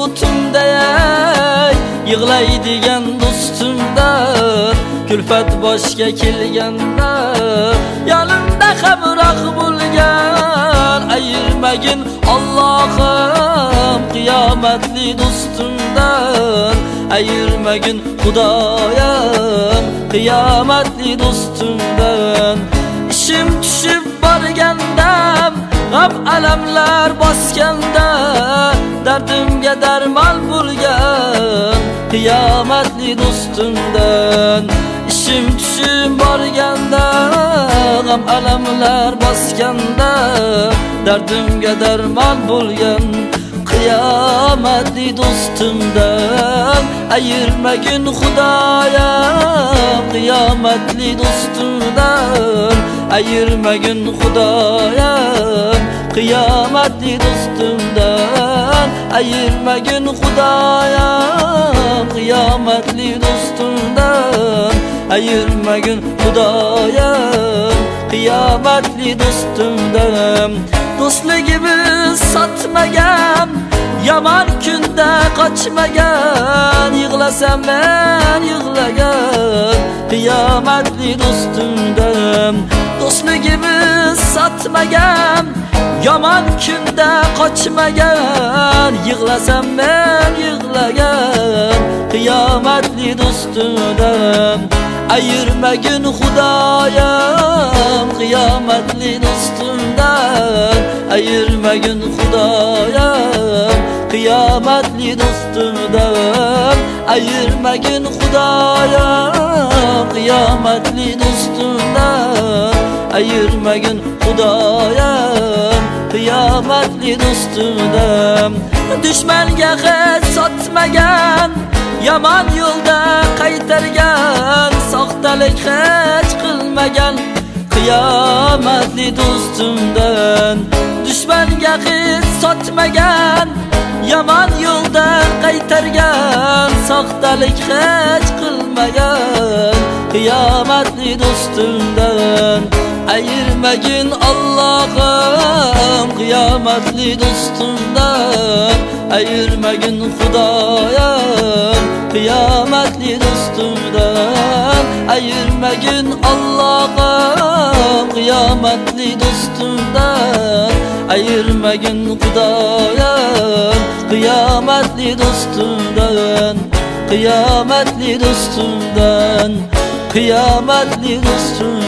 subutumda yig'laydigan do'stimdan kulfat boshga kelganda yonimda hamroh bo'lgan ayirmagin Allohim qiyomatli do'stimdan ayirmagin Xudoyim qiyomatli do'stimdan ishim tushib borganda g'am alamlar bosganda dardimga darmon bo'lgan qiyomatli do'stimdan ishim tushib borganda g'am alamlar bosganda dardimga darmon bo'lgan qiyomatli do'stimdan ayirmagin Xudoyim qiyomatli do'stimdan ayirmagin Xudoyim qiyomatli do'stimdan ayirmagin Xudoyim qiyomatli do'stimdan ayirmagin Xudoyim qiyomatli do'stimdan do'stligimiz sotmagan yomon kunda qochmagan yig'lasam men yig'lagan qiyomatli do'stimdan do'stligimiz sotmagan yomon kunda qochmagan yig'lasam men yig'lagan qiyomatli do'stimdan ayirmagin Xudoyim qiyomatli do'stimdan ayirmagin Xudoyim qiyomatli do'stimdan ayirmagin Xudoyim qiyomatli do'stimdan ayirmagin Xudoyim qiyomatli do'stimdan dushmanga hech sotmagan yomon yo'lda qaytargan soxtalik hech qilmagan qiyomatli do'stimdan dushmanga hech sotmagan yomon yo'lda qaytargan soxtalik hech qilmagan qiyomatli do'stimdan ayirmagin Allohim qiyomatli do'stimdan ayirmagin Xudoyim qiyomatli do'stimdan ayirmagin Allohim qiyomatli do'stimdan ayirmagin Xudoyim qiyomatli do'stimdan qiyomatli do'stimdan qiyomatli do'stimdan